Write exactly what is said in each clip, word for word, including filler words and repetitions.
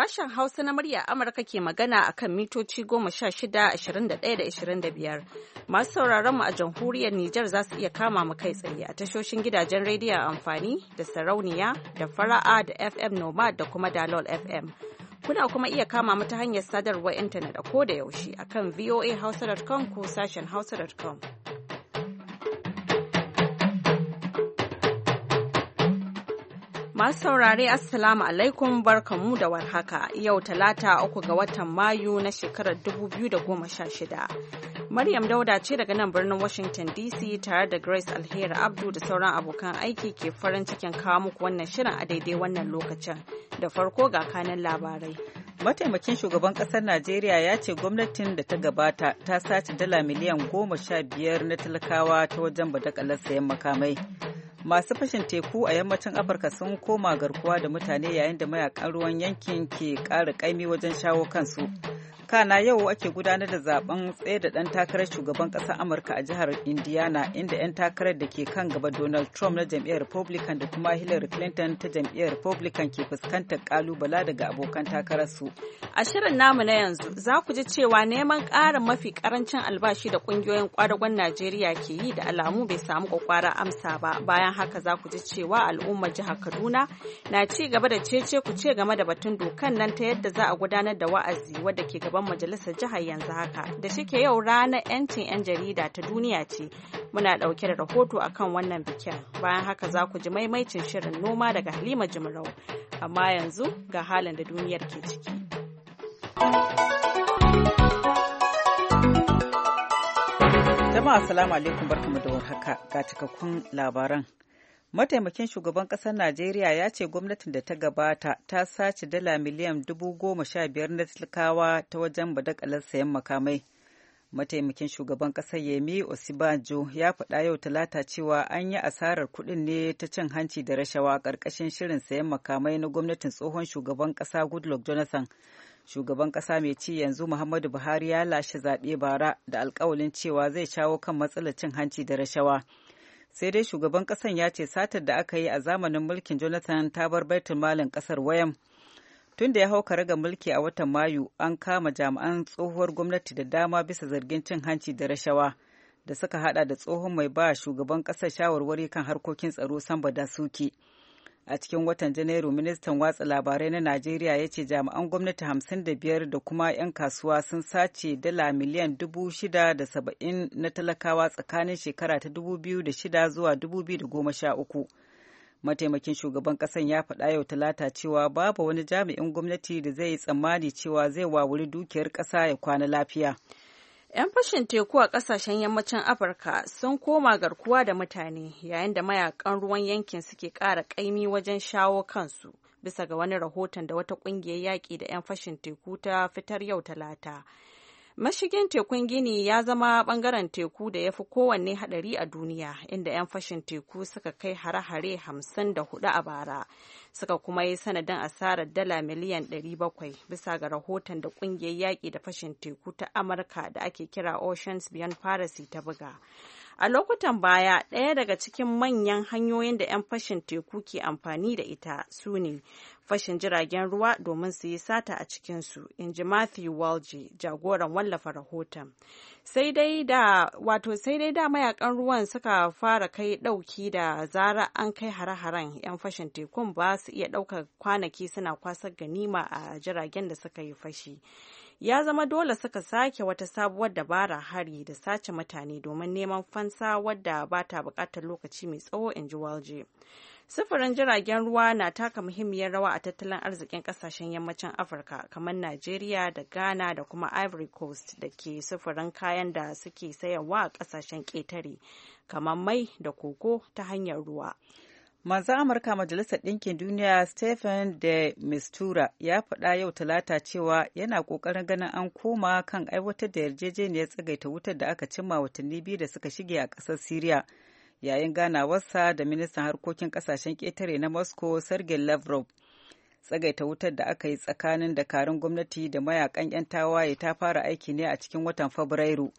Sashen Hausa na murya Amurka ke magana a kan mitoci goma sha shida, ashirin da ɗaya da ashirin da biyar. Masu sauraron mu a jamhuriyar Nijar za su iya kama mu kai tsaye a tashoshin gidajen rediyon amfani da sarauniya da fara'a da F M Nomad da kuma Dalol F M. Kuna kuma iya kama mu ta hanyar sadarwar intanet a ko da yaushe a kan voa hausa dot com ko sashen hausa dot com. Masu saurare Assalamu alaikum barkanmu da warhaka yau talata uku ga watan Mayu na shekarar dubu biyu da goma sha shida. Maryam Dauda ce daga nan birnin Washington D C tare da Grace Alheri Abdu da sauran abokan aiki ke farin cikin kawo muku wannan shirin a daidai wannan lokacin. Da farko ga kanan labarai. Mataimakin shugaban ƙasar Najeriya ya ce gwamnatin da ta gabata ta sace dala miliyan goma sha biyar na talakawa ta wajen badakalar sayan makamai. Masu fashin teku a yammacin Afirka sun koma garkuwa da mutane yayin da mayakan ruwan yankin ke ƙara ƙaimi wajen shawo kansu. Kana yau ake gudanar da zaben tsaye da ɗan takarar shugaban ƙasar Amurka a jihar Indiana inda 'yan takarar da ke kan gaba Donald Trump na jam'iyyar Republican da kuma Hillary Clinton ta jam'iyyar Republican ke fuskantar ƙalubala daga abokan takararsu. A shirin namu na yanzu za ku ji cewa neman ƙarin mafi ƙarancin albashi da ƙungiyoyin ƙwadagon Najeriya ke yi da alamu bai samu ƙwaƙwarar amsa ba. Bayan haka za ku ji cewa al'ummar jihar Kaduna na ci gaba da cece ku ce game da batun dokan nan ta yadda za a gudanar da wa'azi wadda ke gaban majalisar jihar yanzu haka. Da shike yau ranar 'yancin 'yan jarida ta duniya ce muna ɗauke da rahoto akan wannan bikin. Bayan haka za ku ji maimaicin shirin noma daga Halima Jimarau. Amma yanzu ga halin da duniyar ke ciki. Jama'a assalamu alaikum barkamu da warhaka ga cikakkun labaran. Mataimakin shugaban ƙasar Najeriya ya ce gwamnatin da ta gabata ta sace dala miliyan dubu goma sha biyar na talakawa ta wajen badakalar sayan makamai. Mataimakin shugaban ƙasar Yemi Osibanjo ya faɗa yau talata cewa an yi asarar kuɗin ne ta cin hanci da rashawa ƙarƙashin shirin sayan makamai na gwamnatin tsohon shugaban ƙasa Goodluck Jonathan. Shugaban ƙasa mai ci yanzu Muhammadu Buhari ya lashe zaɓe bara da alƙawalin cewa zai shawo kan matsalar cin hanci da rashawa. Sai dai shugaban ƙasan ya ce satar da aka yi a zamanin mulkin Jonathan ta bar baitul malin ƙasar wayam. Tun da ya hau karagar mulki a watan Mayu, an kama jami'an tsohuwar gwamnati da dama bisa zargin cin hanci da rashawa da suka hada da tsohon mai ba shugaban ƙasar shawarwari kan harkokin tsaro Samba Dasuki. A cikin watan Janairu, ministan watsa labarai na Najeriya ya ce jami'an gwamnati hamsin da biyar da kuma 'yan kasuwa sun sace dala miliyan dubu shida da saba'in na talakawa tsakanin shekara ta dubu biyu da shida zuwa dubu biyu da goma sha uku. Mataimakin shugaban ƙasan ya faɗa yau talata cewa babu wani jami'in gwamnati da zai yi tsammani cewa zai wawuri dukiyar ƙasa ya kwana lafiya. 'Yan fashin teku a ƙasashen yammacin Afirka sun koma garkuwa da mutane yayin da mayakan ruwan yankin suke ƙara ƙaimi wajen shawo kansu, bisa ga wani rahoton da wata ƙungiyar yaƙi da 'yan fashin teku ta fitar yau talata. Mashigin tekun Gini ya zama ɓangaren teku da ya fi kowanne haɗari a duniya, inda 'yan fashin teku suka kai hare-hare hamsin da hudu a bara, suka kuma yi sanadin asarar dala miliyan ɗari bakwai bisa ga rahoton da ƙungiyar yaƙi da fashin teku ta Amurka da ake kira Oceans Beyond Piracy ta buga. A lokutan baya, ɗaya daga cikin manyan hanyoyin da 'yan fashin teku ke amfani da ita su ne fashin jiragen ruwa domin su yi sata a cikinsu, in ji Matthew Walje, jagoran wallafa rahoton. Sai dai da wato sai dai da mayakan ruwan suka fara kai ɗauki da zara an kai hare-haren 'yan fashin tekun ba su iya ɗaukar kwanaki suna kwasar ganima a jiragen da suka yi fashi. Ya zama dole suka sake wata sabuwar dabara hari da sace mutane domin neman fansa wadda ba ta buƙatar lokaci mai tsawo, in ji Walje. Sufurin jiragen ruwa na taka muhimmiyar rawa a tattalin arzikin kasashen yammacin Afirka kamar Najeriya da Ghana da kuma Ivory Coast da ke sufurin kayan da suke sayarwa a kasashen ƙetare kamar mai da koko ta hanyar ruwa. Manzon Amurka Majalisar Ɗinkin Duniya Stephen de Mistura ya faɗa yau talata cewa yana ƙoƙarin ganin an koma kan aiwatar da yarjejeniyar tsagaita wutar da aka cimma watanni biyu da suka shige a ƙasar Siriya. Yayin ganawarsa da ministan harkokin kasashen ƙetare na Moscow Sergei Lavrov. Tsagaita wutar da aka yi tsakanin dakarun gwamnati da mayakan 'yan tawaye ta fara aiki ne a cikin watan Fabrairu,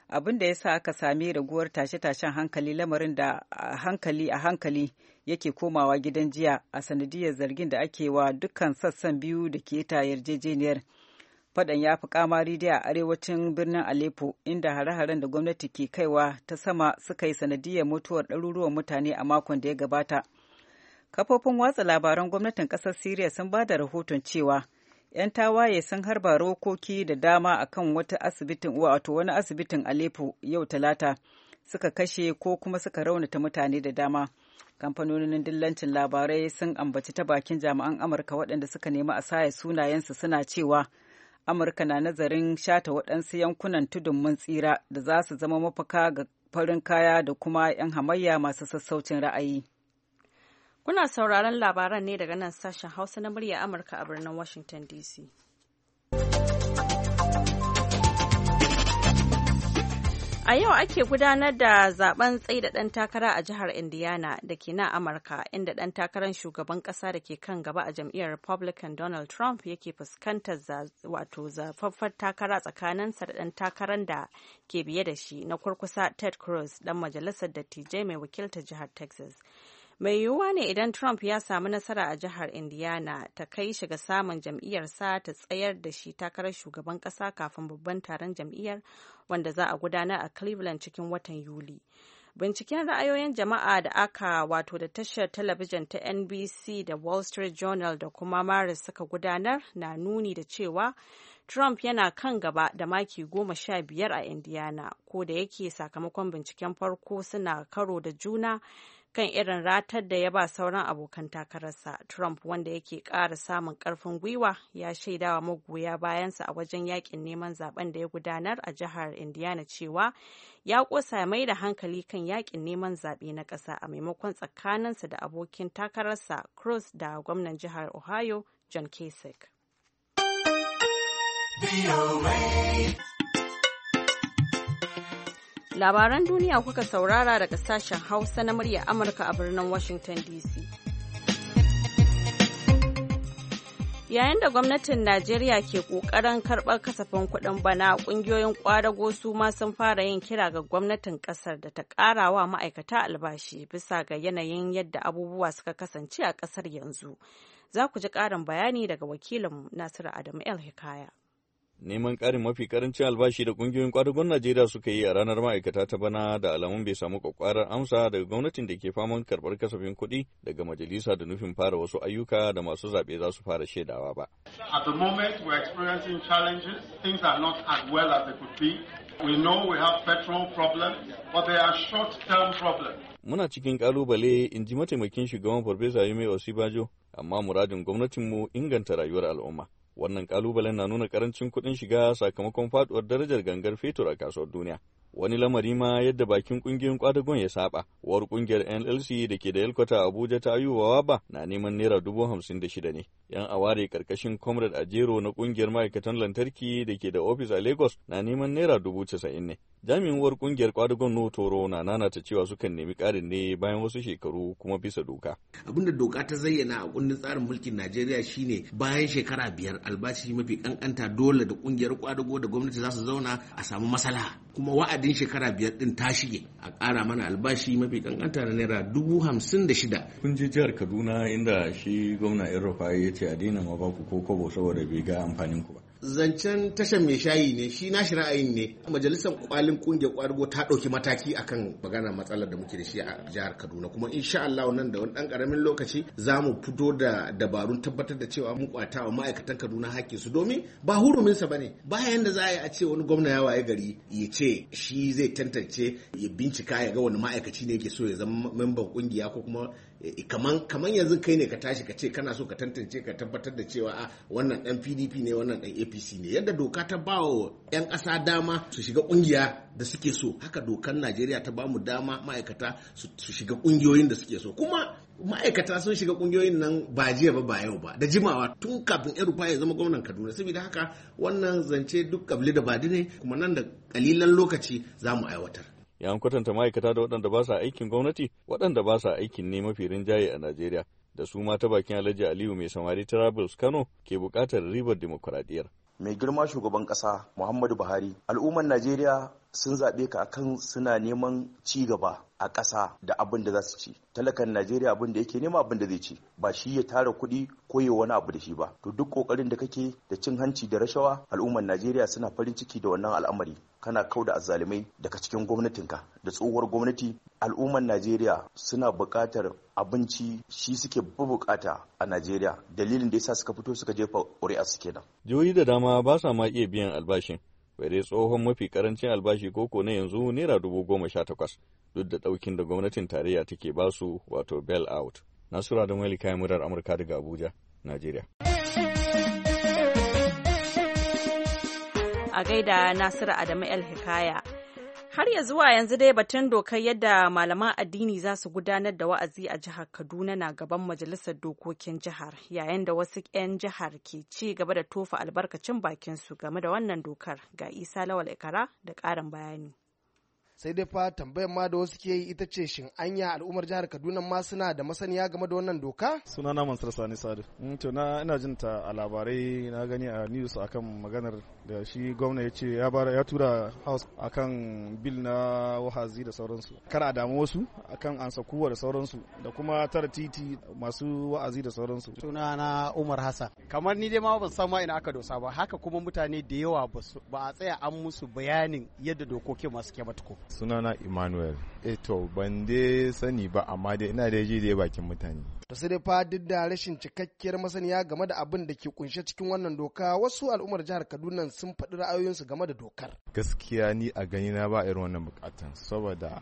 abin da ya sa aka sami raguwar tashe-tashen hankali, lamarin da a hankali a hankali yake komawa gidan jiya a sanadiyar zargin da ake wa dukkan sassan biyu da ke ta yarjejeniyar. Faɗan ya fi kamari da a arewacin birnin Aleppo, inda hare-haren da gwamnati ke kaiwa ta sama suka yi sanadiyar mutuwar ɗaruruwan mutane a makon da ya gabata. Kafofin watsa labaran gwamnatin ƙasar Siriya sun ba da rahoton cewa 'yan tawaye sun harba rokoki da dama akan wata asibitin wato wani asibitin Aleppo yau Talata, suka kashe ko kuma suka raunata mutane da dama. Kamfanonin dillancin labarai sun ambaci ta bakin jami'an Amurka waɗanda suka nemi a saye sunayensu, suna cewa Amurka na nazarin shata waɗansu yankunan tudun mun tsira da za su zama mafaka ga farin kaya da kuma 'yan hamayya masu sassaucin ra'ayi. Kuna sauraron labaran ne daga nan sashen Hausa na murya Amurka a birnin Washington D C. A yau ake gudanar da zaben tsaida ɗan takara a jihar Indiana da ke nan Amurka, inda ɗan takarar shugaban ƙasa da ke kan gaba a jam'iyyar Republican Donald Trump yake fuskantar wato zafaffar takara tsakaninsa da ɗan takarar da ke biye da shi na kurkusa Ted Cruz, ɗan majalisar dattijai mai wakiltar jihar Texas. Mai yiwuwa ne idan Trump ya samu nasara a jihar Indiana ta kai shi ga samun jam'iyyarsa ta tsayar da shi takarar shugaban ƙasa kafin babban taron jam'iyyar wanda za a gudanar a Cleveland cikin watan Yuli. Binciken ra'ayoyin jama'a da aka wato da tashar talabijin ta N B C da Wall Street Journal da kuma Maris suka gudanar na nuni da cewa Trump yana kan gaba da maki goma sha biyar a Indiana, ko da yake sakamakon binciken farko suna karo da juna kan irin ratar da ya ba sauran abokan takararsa. Trump, wanda yake ƙara samun ƙarfin gwiwa, ya shaidawa magoya bayansa a wajen yakin neman zaben da ya gudanar a jihar Indiana cewa ya ƙosa mai da hankali kan yakin neman zaɓe na ƙasa a maimakon tsakaninsa da abokin takararsa Cruz da gwamnan jihar Ohio John Kasich. Labaran duniya kuka saurara daga sashen Hausa na murya Amurka a birnin Washington D C. Yayin da gwamnatin Najeriya ke ƙoƙarin karɓar kasafin kuɗin bana, ƙungiyoyin ƙwadago su ma sun fara yin kira ga gwamnatin ƙasar da ta ƙara wa ma'aikata albashi bisa ga yanayin yadda abubuwa suka kasance a ƙasar yanzu. Za ku ji ƙarin bayani daga wakilin Nasiru Adamu El Hikaya. Neman ƙarin mafi ƙarancin albashi da ƙungiyoyin ƙwadagon Najeriya suka yi a ranar ma'aikata ta bana da alamun bai samu ƙwaƙwarar amsa daga gwamnatin da ke faman karɓar kasafin kuɗi daga majalisa da nufin fara wasu ayyuka da masu zaɓe za su fara shaidawa ba. At the moment we're experiencing challenges. Things are not as well as they could be. We know we have petrol problems, but they are short-term problems. Muna cikin ƙalubale, in ji mataimakin shugaban Farfesa Yemi Osibajo, amma muradin gwamnatinmu inganta rayuwar al'umma. Wannan kalubalen na nuna karancin kuɗin shiga sakamakon faduwar darajar gangar fetur a kasuwar duniya. Wani lamari ma yadda bakin kungiyoyin kwadagon ya saba. Uwar kungiyar N L C da ke da yalkwata Abuja ta Ayuba Waba na neman naira dubu hamsin da shida ne. Yan aware karkashin Comrade Ajero na kungiyar ma'aikatan lantarki da ke da ofis a Lagos na neman naira dubu casa'in ne. Jami'in uwar kungiyar kwadagon No Toro na nanata cewa sukan nemi ƙarin ne bayan wasu shekaru kuma bisa doka. Abinda doka ta zayyana a kundin tsarin mulkin Najeriya shine bayan shekara biyar albashi mafi kankanta dole da kungiyar kwadago da gwamnati za su zauna a samu maslaha. Kuma wa'adin shekara biyar din ta shige a ƙara mana albashi mafi kankanta na naira dubu hamsin da shida. Kun je jihar Kaduna inda shi gwamna Irrufai ya ce a daina ma baku ko kobo saboda bai ga amfanin ku ba. Zancen tashar mai shayi ne, shi nashi ra'ayin ne. Majalisar kwalin kungiyar kwadago ta ɗauki mataki akan maganar matsalar da muke da shi a jihar Kaduna, kuma insha Allah nan da wani ɗan ƙaramin lokaci za mu fito da dabarun tabbatar da cewa mun kwata wa ma'aikatan Kaduna hakkin su, domin ba huruminsa bane. Bayan da za a yi a ce wani gwamna ya waye gari ya ce shi zai tantance ya bincika ya ga wani ma'aikaci ne yake so ya zama memban kungiya ko kuma kaman kaman yanzu kai ne ka tashi ka ce kana so ka tantance ka tabbatar da cewa a wannan dan P D P ne wannan dan A P C ne. Yadda doka ta ba wa 'yan ƙasa dama su shiga kungiya da suke so, haka dokar Najeriya ta ba mu dama ma'aikata su shiga kungiyoyin da suke so. Kuma ma'aikata sun shiga kungiyoyin nan ba jiya ba ba yau ba, da jimawa tun kafin Irrufai ya zama gwamnan Kaduna. Saboda haka wannan zance duk kabli da badi ne, kuma nan da kalilan lokaci za mu aiwatar. Ya kwatanta ma'aikata da waɗanda ba sa aikin gwamnati, waɗanda ba sa aikin ne mafi rinjaye a Najeriya, da su ma ta bakin Alhaji Aliyu mai samari Travels Kano ke buƙatar ribar dimokuraɗiyyar. Mai girma shugaban ƙasa Muhammadu Buhari, al'ummar Najeriya sun zaɓe ka akan suna neman ci gaba a ƙasa da abin da za su ci. Talakan Najeriya abin da yake nema abin da zai ci, ba shi ya tara kuɗi ko ya wani abu da shi ba. To duk ƙoƙarin da kake da cin hanci da rashawa, al'ummar Najeriya suna farin ciki da wannan al'amari. Kana kauda azzalumai daga cikin gwamnatinka da tsohuwar gwamnati. Al'ummar Najeriya suna buƙatar abinci, shi suke buƙata a Najeriya. Dalilin da yasa suka fito suka jefa ƙuri'a su kenan. Jihohi da dama ba sa ma iya biyan albashin. Bai dai tsohon mafi karancin albashi koko na yanzu naira dubu goma sha takwas duk da ɗaukin da gwamnatin tarayya take basu wato bail out. Nasura da Malika kayan murar Amurka daga Abuja, Najeriya. A gaida Nasiru Adamu El Hikaya. Har ya zuwa yanzu dai batun dokar yadda malaman addini za su gudanar da wa'azi a jihar Kaduna na gaban majalisar dokokin jihar, yayin da wasu 'yan jihar ke ci gaba da tofa albarkacin bakinsu game da wannan dokar. Ga Isa Lawal Ikara da ƙarin bayani. Sai dai fa tambayar ma da wasu ke yi ita ce shin anya al'ummar jihar Kaduna ma suna da masaniya game da wannan doka? Sunana Mansur Sani Sadu. To na ina jin ta a labarai, na gani a news akan maganar da shi gwamna ya ce ya bara ya tura house akan bil na wahazi da sauransu. Kar a damu wasu akan ansa kuwa da sauransu da kuma tara titi masu wa'azi da sauransu. Sunana Umar Hassan. Kamar ni dai ma ban san ma ina aka dosa ba, haka kuma mutane da yawa ba a tsaya an musu bayanin yadda dokokin masu ke matuko. Sunana Emmanuel. Eh to ban dai sani ba amma dai ina da ji dai bakin mutane. To sai dai fa duk da rashin cikakkiyar masaniya game da abin da ke kunshe cikin wannan doka, wasu al'ummar jihar Kaduna sun faɗi ra'ayoyinsu game da dokar. Gaskiya ni a gani na ba irin wannan bukatan saboda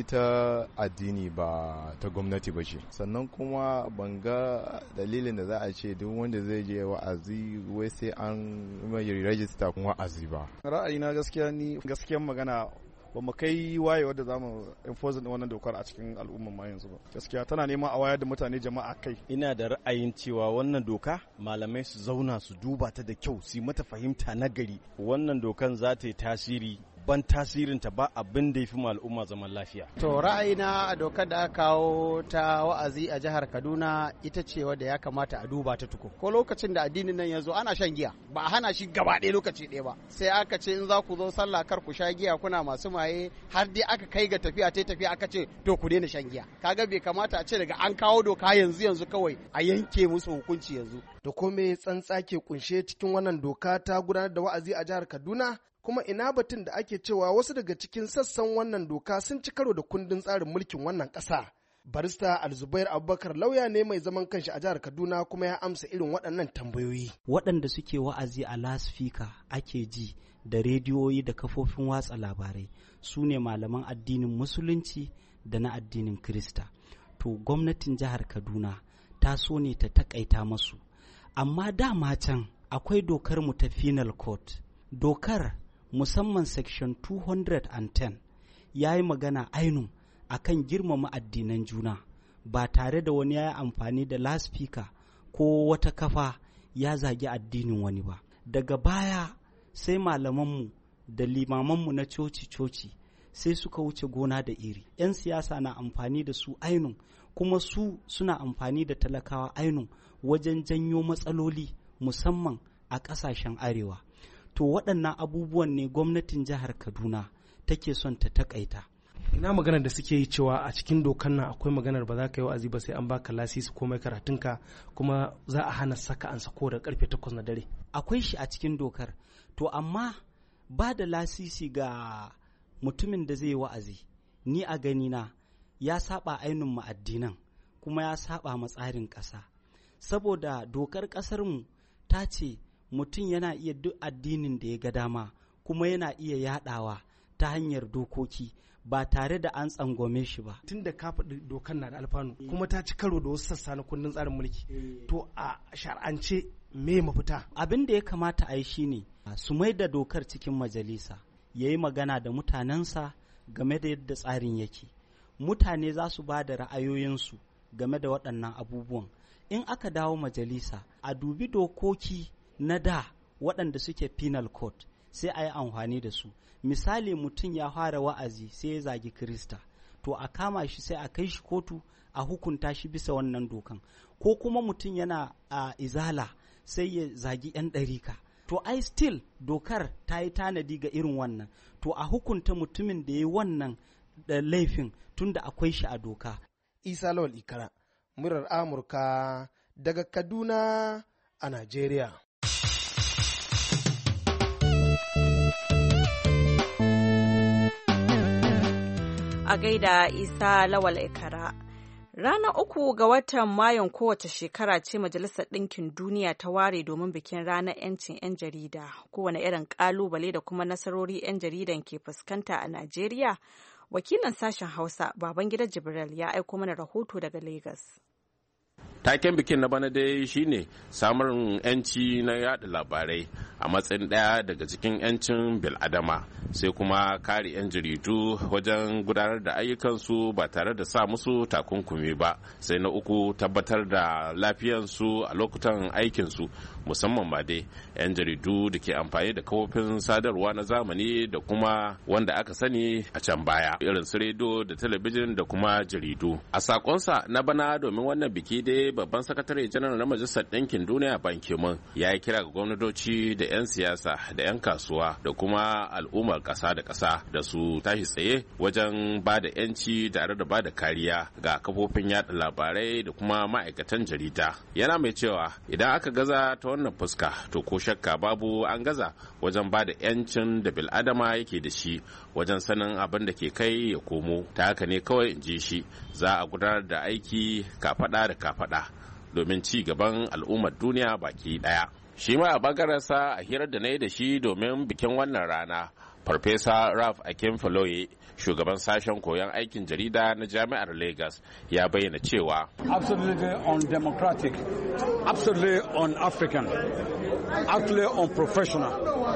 ita addini ba ta gwamnati ba ce, sannan kuma ban ga dalilin da za a ce duk wanda zai je wa'azi wai sai an mai rajista kun wa'azi ba. Ra'ayina gaskiya ni gaskiyan magana ba mu kai waye wadda za mu enforce wannan dokar a cikin al'ummar ma yanzu ba. Gaskiya tana neman a wayar da mutane jama'a kai. Ina da ra'ayin cewa wannan doka malamai su zauna su duba ta da kyau, su yi mata fahimta na gari. Wannan dokan za ta yi tasiri, ban tasirinta ba abin da ya fi al'umma zaman lafiya. To ra'ayina a dokar da aka kawo ta wa'azi a jihar Kaduna ita ce wadda ya kamata a duba ta tuko. Ko lokacin da addinin nan ya zo ana shan giya, ba a hana shi gaba ɗaya lokaci ɗaya ba. Sai aka ce in za ku zo sallah kar ku sha giya, kuna masu maye, har dai aka kai ga tafiya ta tafiya aka ce to ku daina shan giya. Kaga bai kamata a ce daga an kawo doka yanzu yanzu kawai a yanke musu hukunci yanzu. Da kome tsantsa ke kunshe cikin wannan doka ta gudanar da wa'azi a jihar Kaduna? Kuma ina batun da ake cewa wasu daga cikin sassan wannan doka sun ci karo da kundin tsarin mulkin wannan ƙasa. Barista Alzubair Abubakar lauya ne mai zaman kanshi a jihar Kaduna kuma ya amsa irin waɗannan tambayoyi. Waɗanda suke wa'azi a lasfika ake ji da rediyoyi da kafofin watsa labarai su ne malaman addinin Musulunci da na addinin Kirista. To gwamnatin jihar Kaduna ta so ne ta takaita masu. Amma dama can akwai dokar mu ta Penal Code. Dokar musamman section two hundred ten ya yi magana ainun a kan girmama addinan juna ba tare da wani ya yi amfani da laspika ko wata kafa ya zagi addinin wani ba. Daga baya sai malamanmu da limamanmu na coci-coci sai suka wuce gona da iri. 'Yan siyasa na amfani da su ainun kuma su suna amfani da talakawa ainun wajen janyo matsaloli musamman a ƙasashen arewa. To waɗannan abubuwan ne gwamnatin jihar Kaduna take son ta takaita. Ina maganar da suke yi cewa a cikin dokan nan akwai maganar ba za ka yi wa'azi ba sai an baka lasisi ko mai karatunka, kuma za a hana saka an sako da karfe takwas na dare. Akwai shi a cikin dokar. To amma ba da lasisi ga mutumin da zai yi wa'azi ni a gani na ya saba ainun ma'addinan kuma ya saba matsarin ƙasa. Saboda dokar ƙasarmu ta ce mutum yana iya duk addinin da ya ga dama kuma yana iya yadawa ta hanyar dokoki ba tare da an tsangwame shi ba. Tun da ka faɗi dokar na da alfanu kuma ta ci karo da wasu sassa na kundin tsarin mulki, to a shar'ance me mafita? Abin da ya kamata a yi shine su mai da dokar cikin majalisa, ya yi magana da mutanensa game da yadda tsarin yake. Mutane za su ba da ra'ayoyinsu game da waɗannan abubuwan. In aka dawo majalisa a dubi dokoki na da waɗanda suke penal code sai a yi amfani da su. Misali mutum ya fara wa'azi sai ya zagi Kirista, to a kama shi sai a kai shi kotu a hukunta shi bisa wannan dokan. Ko kuma mutum yana a izala sai ya zagi 'yan ɗarika, to ai still dokar ta yi tanadi ga irin wannan, to a hukunta mutumin da ya yi wannan da laifin tunda akwai shi a doka. Isa Lawal Ikara, murar Amurka daga Kaduna a Najeriya. A gaida Isa Lawal Ikara. Ranar uku ga watan Mayun kowace shekara ce Majalisar Ɗinkin Duniya ta ware domin bikin ranar 'yancin 'yan jarida. Kowane irin ƙalubale da kuma nasarori 'yan jaridan ke fuskanta a Najeriya. Wakilin sashen Hausa, Babangida Jibril, ya aiko mana rahoto daga Lagos. Taken bikin na bana dai shine samun 'yanci na yada labarai a matsayin ɗaya daga cikin 'yancin bil'adama, sai kuma kare 'yan jaridu wajen gudanar da ayyukansu ba tare da sa musu takunkumi ba, sai na uku tabbatar da lafiyansu a lokutan aikinsu, musamman ma dai 'yan jaridu da ke amfani da kafofin sadarwa na zamani da kuma wanda aka sani a can baya irin su rediyo da talabijin da kuma jaridu. A sakonsa na bana domin wannan biki dai babban sakatare janar na Majalisar Ɗinkin Duniya Ban Ki-moon ya yi kira ga gwamnatoci da 'yan siyasa da 'yan kasuwa da kuma al'ummar ƙasa da ƙasa da su tashi tsaye wajen ba da 'yanci tare da ba da kariya ga kafofin yada labarai da kuma ma'aikatan jarida. Yana mai cewa idan aka gaza ta wannan fuska to ko shakka babu an gaza wajen ba da 'yancin da bil'adama yake da shi wajen sanin abin da ke kai ya komo. Ta haka ne kawai in ji shi za a gudanar da aiki kafaɗa da kafaɗa domin ci gaban al'ummar duniya baki ɗaya. Shi ma a bagararsa a hirar da na yi da shi domin bikin wannan rana, Farfesa Ralph Akinfaloye, shugaban sashen koyon aikin jarida na Jami'ar Lagos, ya bayyana cewa absolutely undemocratic, absolutely un-African, absolutely unprofessional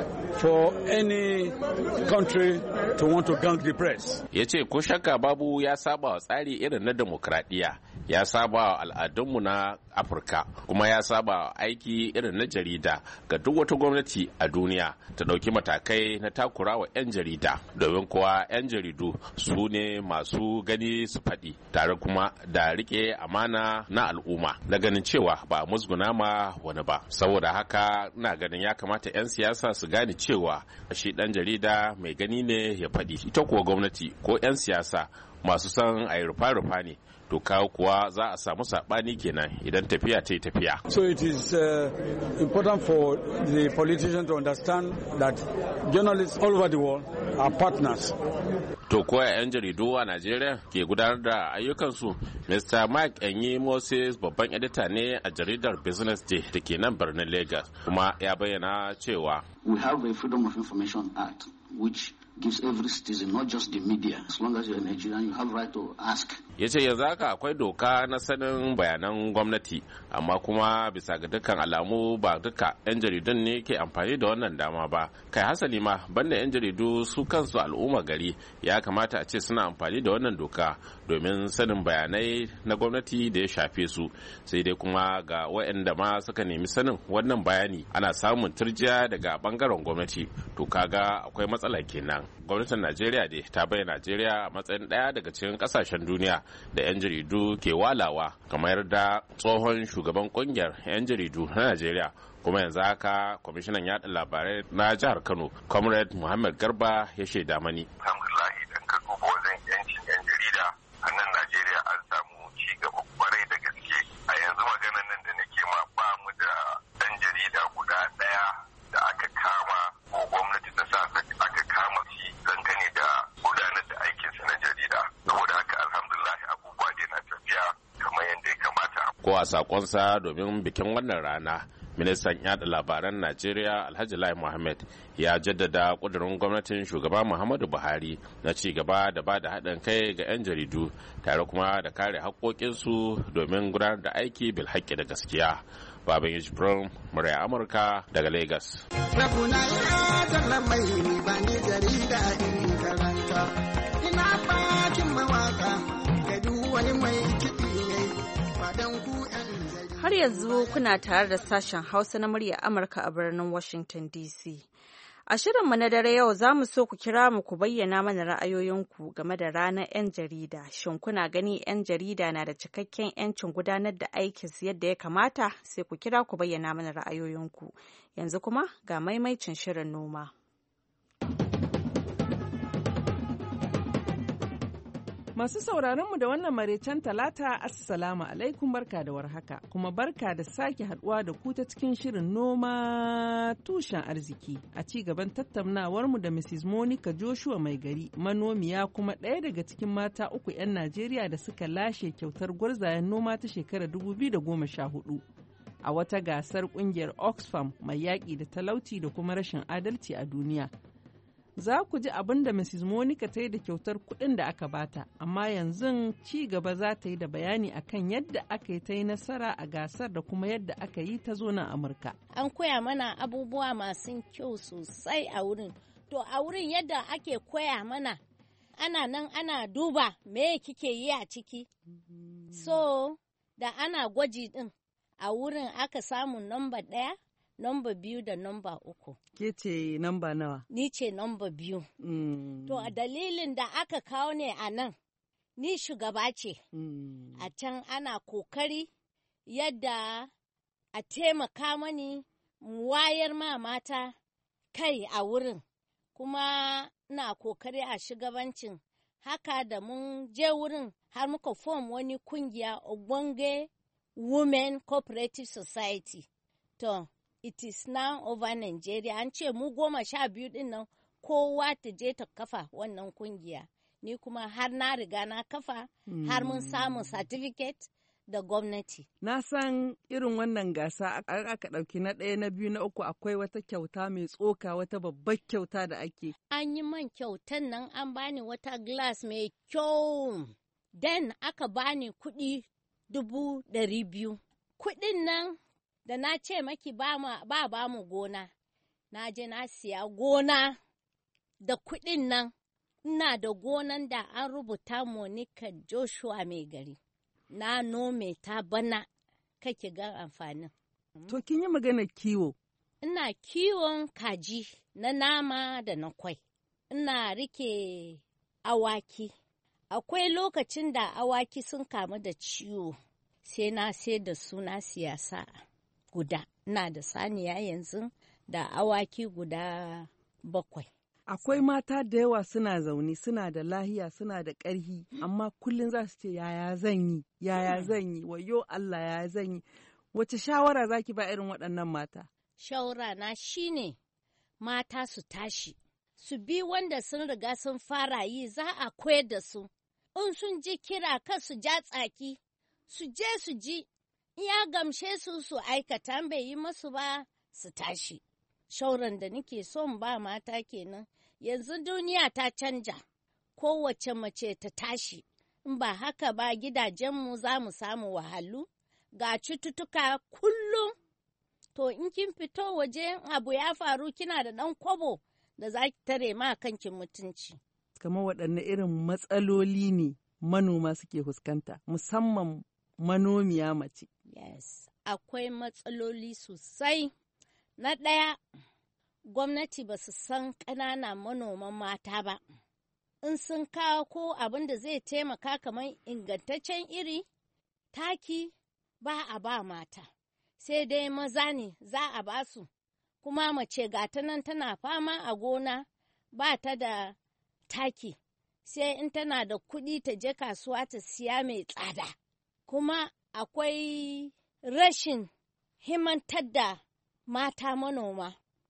for any country to want to gang the press. Ya ce ko shakka babu ya saba wa tsari irin na demokradiyya, ya saba wa al'adunmu na Afirka, kuma ya saba wa aiki irin na jarida ga duk wata gwamnati a duniya ta ɗauki matakai na takura wa 'yan jarida, domin kuwa 'yan jaridu su ne masu gani su faɗi tare kuma da rike amana na al'umma na ganin cewa ba musguna ma wani ba. Saboda haka ina ganin ya kamata 'yan siyasa su gane cewa shi ɗan jarida mai gani ne ya faɗi, ita kuwa gwamnati ko 'yan siyasa masu son a yi rufa-rufa ne, to kawo kuwa za a samu saɓani kenan idan tafiya ta yi tafiya. So it is uh, important for the politicians to understand that journalists all over the world are partners. To koya 'yan jaridu a Najeriya ke gudanar da ayyukansu, Mister Mike Enyi Moses babban edita ne a jaridar Business Day da ke nan birnin Lagos, kuma ya bayyana cewa we have a Freedom of Information Act which gives every citizen, not just the media, as long as you're a Nigerian, you have right to ask. Ya ce yanzu haka akwai doka na sanin bayanan gwamnati, amma kuma bisa ga dukkan alamu ba duka 'yan jaridun ne ke amfani da wannan dama ba. Kai hasali ma banda 'yan jaridu su kansu al'umma gari ya kamata a ce suna amfani da wannan doka domin sanin bayanai na gwamnati da ya shafe su. Sai dai kuma ga waɗanda ma suka nemi sanin wannan bayani ana samun turjiya daga bangaren gwamnati, to kaga akwai matsala kenan. Gwamnatin Najeriya dai ta bayyana Najeriya a matsayin ɗaya daga cikin ƙasashen duniya da 'yan jaridu ke walawa, kamar da tsohon shugaban ƙungiyar 'yan jaridu na Najeriya kuma yanzu haka kwamishinan yaɗa labarai na jihar Kano, Comrade Muhammad Garba, ya shaida mani. Alhamdulillah, idan ka duba wajen 'yancin 'yan jarida a nan Najeriya an samu ci gaba kwarai da gaske. A yanzu maganan nan da nake ma ba mu da ɗan jarida guda ɗaya da aka kama ko gwamnati ta sa aka kama shi dangane da gudanar da aikinsa na jarida. Saboda haka alhamdulillah abubuwa dai na tafiya kamar yadda ya kamata. Ko a sakonsa domin bikin wannan rana, ministan yada labaran Najeriya Alhaji Lai Muhammad ya jaddada kudurin gwamnatin shugaba Muhammadu Buhari na ci gaba da ba da haɗin kai ga 'yan jaridu tare kuma da kare haƙoƙinsu domin gudanar da aiki bil haƙƙi da gaskiya. Baban Yajibrin, murya Amurka daga Lagos. Rabuna ya zalla mai ba ni jarida in karanta. Ina bakin mawaka ga duk wani mai kiɗi ne fadan ku 'yan jarida. Har yanzu kuna tare da sashen Hausa na murya Amurka a birnin Washington D C. A shirinmu na dare yau za mu so ku kira mu ku bayyana mana ra'ayoyinku game da ranar 'yan jarida. Shin kuna gani 'yan jarida na da cikakken 'yancin gudanar da aikinsu yadda ya kamata? Sai ku kira ku bayyana mana ra'ayoyinku. Yanzu kuma ga maimaicin shirin noma. Masu sauraronmu da wannan maraicen talata, assalamu alaikum, barka da warhaka, kuma barka da sake haduwa da ku ta cikin shirin noma tushen arziki a ci gaban tattaunawarmu da Missus Monica Joshua mai gari, manomiya kuma ɗaya daga cikin mata uku 'yan Najeriya da suka lashe kyautar gwarzayen noma ta shekarar dubu biyu da goma sha hudu a wata gasar kungiyar Oxfam mai yaƙi da talauci da kuma rashin adalci a duniya. Za ku ji abin da Missus Monica ta yi da kyautar kuɗin da aka bata, amma yanzu ci gaba za ta yi da bayani akan yadda aka yi ta yi nasara a gasar da kuma yadda aka yi ta zo nan Amurka. An koya mana abubuwa masu kyau sosai a wurin. To a wurin yadda ake koya mana, ana nan ana duba me kike yi a ciki. So da ana gwaji ɗin a wurin aka samu namba ɗaya, namba biyu da namba uku. Ke ce namba nawa? Ni ce namba biyu. Mm. To a dalilin da aka kawo ne a nan, ni shugaba ce. Mm. A can ana kokari yadda a taimaka mani wayar ma mata kai a wurin. Kuma na kokari a shugabancin haka da mun je wurin har muka form wani kungiya Ogbonge Women Cooperative Society. To, it is now over Nigeria. An ce mu goma sha biyu din nan kowa ta je ta kafa wannan kungiya. Ni kuma har na riga na kafa, mm. har mun samu certificate da gwamnati. Na san irin wannan gasa aka ɗauki na ɗaya, na biyu, na uku akwai wata kyauta mai tsoka, wata babbar kyauta da ake. An yi man kyautan nan an bani wata glass mai kyau. Den aka bani kuɗi dubu ɗari biyu. Kuɗin nan da na ce maki ba ba, ba mu gona, na je na siya gona da kuɗin nan, ina da gonan da an rubuta Monica Joshua mai gari. Na nome ta bana, kake ga amfanin. To kin yi magana kiwo? Ina kiwon kaji na nama da na kwai. Ina rike awaki. Akwai lokacin da awaki sun kamu da ciwo, sai na sai da su na siyasa. Guda, na da saniya yanzu da awaki guda bakwai. Akwai mata da yawa suna zaune, suna da lahiya, suna da ƙarhi, amma kullum za su ce yaya zan yi, yaya zan yi, wayo Allah yaya zan yi. Wace shawara za ki ba irin waɗannan mata? Shawara na shine mata su tashi, su bi wanda sun riga sun fara yi, za a koyar da su. In sun ji kira kan su ja tsaki, su je su ji. Ya gamshe su su aikata, bai yi masu ba su tashi. Shauran da nake son ba mata kenan. Yanzu duniya ta canja, kowace mace ta tashi. In ba haka ba gidajenmu za mu samu wahalu, ga cututtuka kullum. To in kin fito waje abu ya faru kina da ɗan kwabo da za ki tare ma kanki mutunci. Kamar waɗanne irin matsaloli ne manoma suke fuskanta, musamman manomiya mace? Yes, akwai matsaloli sosai. Na ɗaya, gwamnati ba su san ƙananan manoman mata ba. In sun kawo ko abin da zai taimaka kamar ingantaccen iri, taki ba a ba mata, sai dai maza ne za a ba su. Kuma mace gata nan tana fama a gona ba ta da taki, sai in tana da kuɗi ta je kasuwa ta siya mai tsada. Kuma akwai rashin himantar da mata manoma,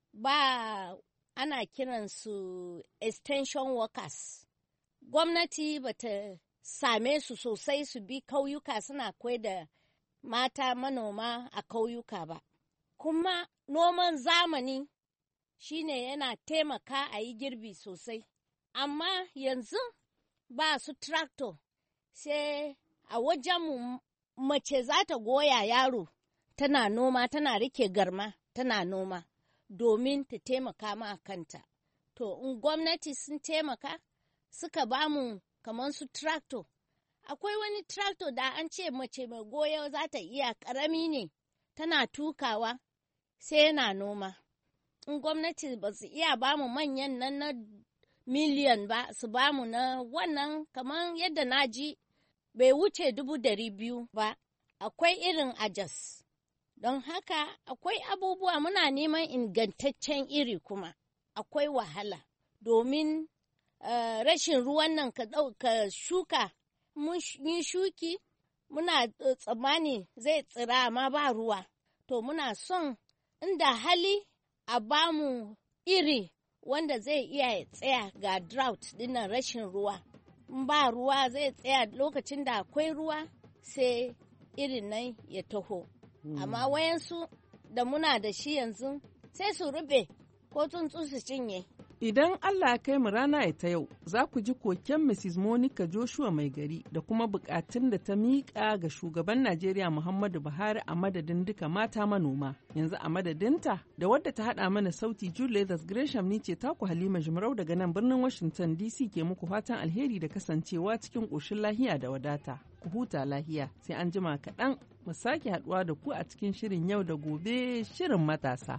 ba ana kiransu extension workers. Gwamnati ba ta same su sosai su bi kauyuka suna koyar da mata manoma a kauyuka ba. Kuma noman zamani shine yana taimaka a yi girbi sosai, amma yanzu ba su tractor, sai a wajenmu mace za ta goya yaro tana noma, tana rike garma tana noma domin ta taimaka ma kanta. To in gwamnati sun taimaka suka ba mu kamar su tractor, akwai wani tractor da an ce mace mai goyo za ta iya, ƙarami ne, tana tukawa sai yana noma. in gwamnati ba su iya ba mu manyan nan na miliyan ba su ba mu na wannan kamar yadda na ji bai wuce dubu dari biyu ba, akwai irin ajas. Don haka akwai abubuwa muna neman ingantaccen iri kuma akwai wahala domin uh, rashin ruwan nan ka ɗauka shuka mun yi shuki muna tsammani zai tsira amma ba ruwa. To muna son inda hali a bamu iri wanda zai iya tsaya ga drought dinnan rashin ruwa. In ba ruwa zai tsaya lokacin da akwai ruwa sai irin nan ya taho. Hmm. Amma wayansu da muna da shi yanzu sai su rube ko tsuntsu su cinye. Idan Allah ya kai mu rana ta yau, za ku ji koken Missus Monica Joshua mai gari da kuma bukatun da ta miƙa ga shugaban Najeriya Muhammadu Buhari a madadin duka mata manoma. Yanzu a madadinta da wadda ta haɗa mana sauti Julius Gresham ni ce taku Halima Jimarau daga nan birnin Washington D C ke muku fatan alheri da kasancewa cikin ƙoshin lahiya da wadata. Ku huta lahiya sai an jima kaɗan mu sake haɗuwa da ku a cikin shirin yau da gobe shirin matasa.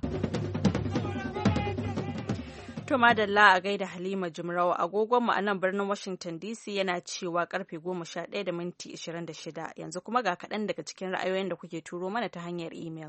To madalla a gaida Halima Jumrawa agogonmu a nan birnin Washington D C yana cewa karfe goma sha ɗaya da minti ashirin da shida yanzu kuma ga kaɗan daga cikin ra'ayoyin da kuke turo mana ta hanyar imel.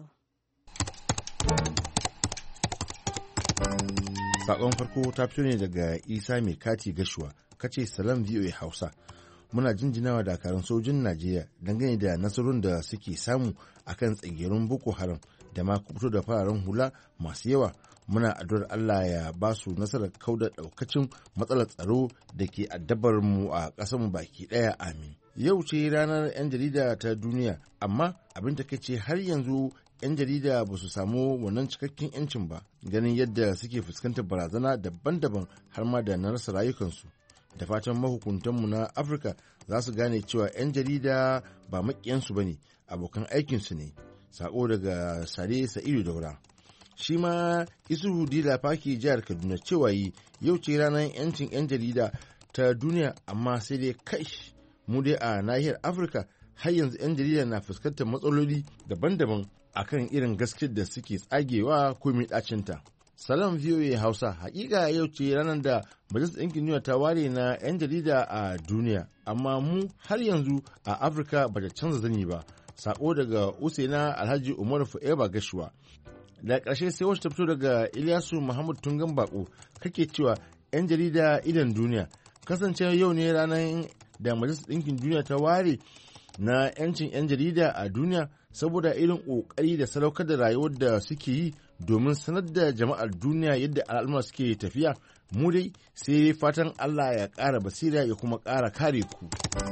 Sakon farko ta fito ne daga Isa Mai Kati Gashuwa, kace salam V O A Hausa. Muna jinjinawa dakarun sojin Najeriya dangane da nasarun da suke samu akan tsagerun Boko Haram da ma kubuto da fararen hula masu yawa. Muna addu'ar Allah ya ba su nasarar kauda daukacin matsalar tsaro da ke addabar mu a ƙasar mu baki ɗaya, amin. Yau ce ranar 'yan jarida ta duniya, amma abin da kace har yanzu 'yan jarida ba su samu wannan cikakken 'yancin ba, ganin yadda suke fuskantar barazana daban-daban har ma da na rasa rayukansu. Da fatan mahukuntanmu na Afirka za su gane cewa 'yan jarida ba maƙiyansu ba ne, abokan aikinsu ne. Sako daga Sare Sa'idu Daura. Shi ma Isuhu Dila Faki jihar Kaduna cewa yi yau ce ranar 'yancin 'yan jarida ta duniya, amma sai dai kai mu dai a nahiyar Afirka har yanzu 'yan jarida na fuskantar matsaloli daban-daban akan irin gaskiyar da suke tsagewa ko ɗacinta. Salam V O A Hausa, hakika yau ce ranar da Majalisar Ɗinkin Duniya ta ware na 'yan jarida a duniya, amma mu har yanzu a Afirka ba ta canza zani ba. Sako daga Usaina Alhaji Umar Fu'eba Gashuwa. Da ƙarshe sai wacce ta fito daga Ilyasu Muhammad Tungan Bako, kake cewa 'yan jarida idan duniya. Kasance yau ne ranar da Majalisar Ɗinkin Duniya ta ware na 'yancin 'yan jarida a duniya, saboda irin ƙoƙari da sadaukar da rayuwar da suke yi domin sanar da jama'ar duniya yadda al'amura suke tafiya. Mu dai sai fatan Allah ya ƙara basira ya kuma ƙara kare ku.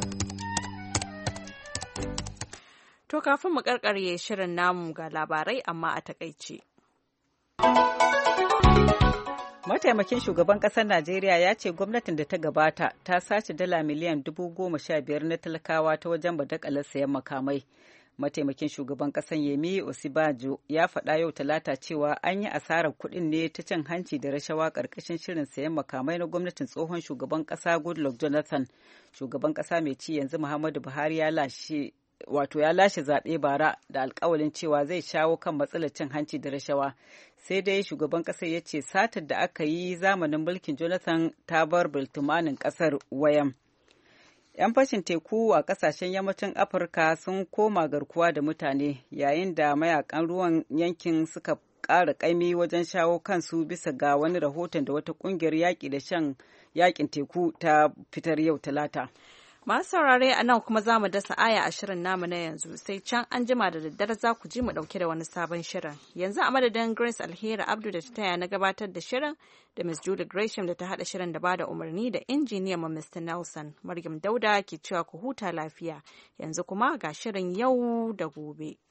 To kafin mu karkare shirin namu ga labarai amma a takaice. Mataimakin shugaban ƙasar Najeriya ya ce gwamnatin da ta gabata ta sace dala miliyan dubu goma sha biyar na talakawa ta wajen badakalar sayan makamai. Mataimakin shugaban ƙasar Yemi Osibajo ya faɗa yau Talata cewa an yi asarar kuɗin ne ta cin hanci da rashawa ƙarƙashin shirin sayan makamai na gwamnatin tsohon shugaban ƙasa Goodluck Jonathan. Shugaban ƙasa mai ci yanzu Muhammadu Buhari ya lashe wato ya lashe zaɓe bara da alkawalin cewa zai shawo kan matsalar cin hanci da rashawa, sai dai shugaban ƙasar ya ce satar da aka yi zamanin mulkin Jonathan ta bar bultumanin ƙasar wayan. 'Yan fashin teku a ƙasashen yammacin Afirka sun koma garkuwa da mutane yayin da mayakan ruwan yankin suka ƙara ƙaimi wajen shawo kansu bisa ga wani rahoton da wata ƙungiyar yaƙi da shan yaƙin teku ta fitar yau Talata. Masu saurare a nan kuma za mu dasa aya a shirin namu na yanzu, sai can an jima da daddare za ku ji mu ɗauke da wani sabon shirin. Yanzu a madadin Grace Alheri Abdu da ta taya na gabatar da shirin, da Miss Judy Gresham da ta haɗa shirin da bada umarni, da injiniyan mu Mister Nelson. Maryam Dauda ke cewa ku huta lafiya. Yanzu kuma ga shirin yau da gobe.